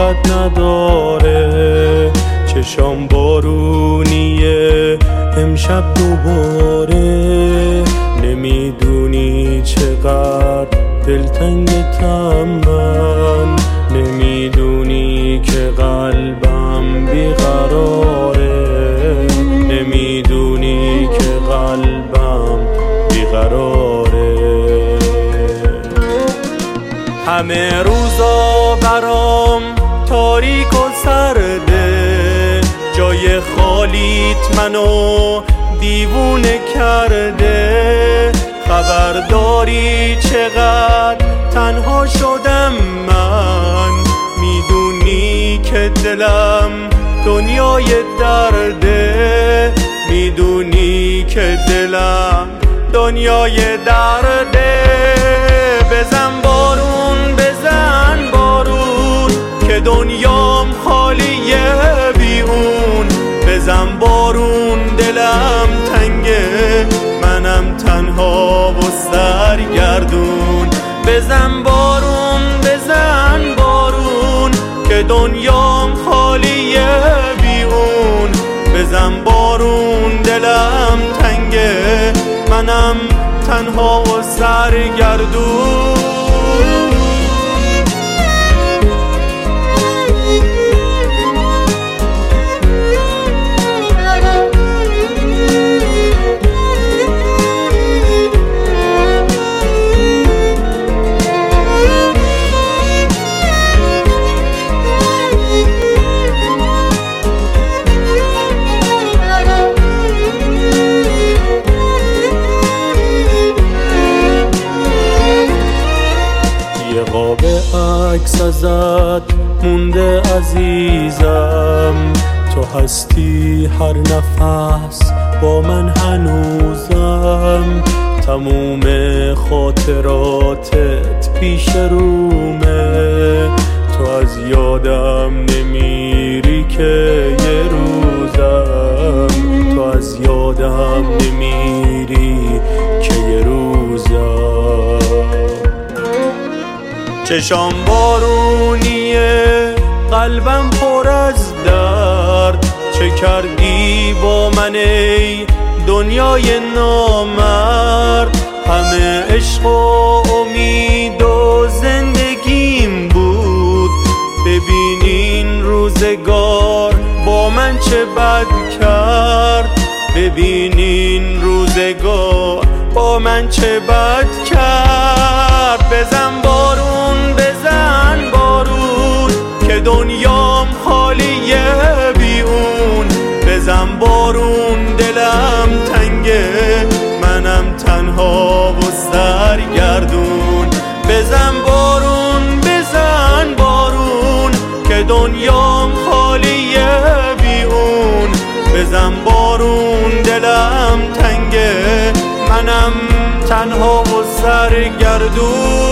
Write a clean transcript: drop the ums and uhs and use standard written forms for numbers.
طاقت نداره. چشام بارونیه امشب دوباره، نمیدونی چقدر دلتنگتم من، نمیدونی که قلبم بیقراره، نمیدونی که قلبم بیقراره. همه روزا برام تاریک و سرده، جای خالیت منو دیوونه کرده. خبر داری چقدر تنها شدم من، میدونی که دلم دنیای درده، میدونی که دلم دنیای درده. بزن بارون بزن بارون که دنیام خالیه بی اون. بزن بارون دلم تنگه منم تنها و سرگردون. بزن بارون که دنیام خالیه بی اون. بزن بارون دلم تنگه منم تنها و سرگردون. قاب عکس ازت مونده عزیزم، تو هستی هر نفس با من هنوزم. تموم خاطراتت پیش رومه، تو از یادم نمیری که یه روزم، تو از یادم نمیری که یه روزم. چشام بارونیه قلبم پر از درد، چه کردی با من ای دنیای نامرد. همه عشق و امید و زندگیم بود، ببین این روزگار با من چه بد کرد، ببین این روزگار با من چه بد کرد. بزن بارون که دنیام خالیه بی اون. بزن بارون دلم تنگه منم تنها و سرگردون. بزن بارون که دنیام خالیه بی اون. بزن بارون دلم تنگه منم تنها و سرگردون.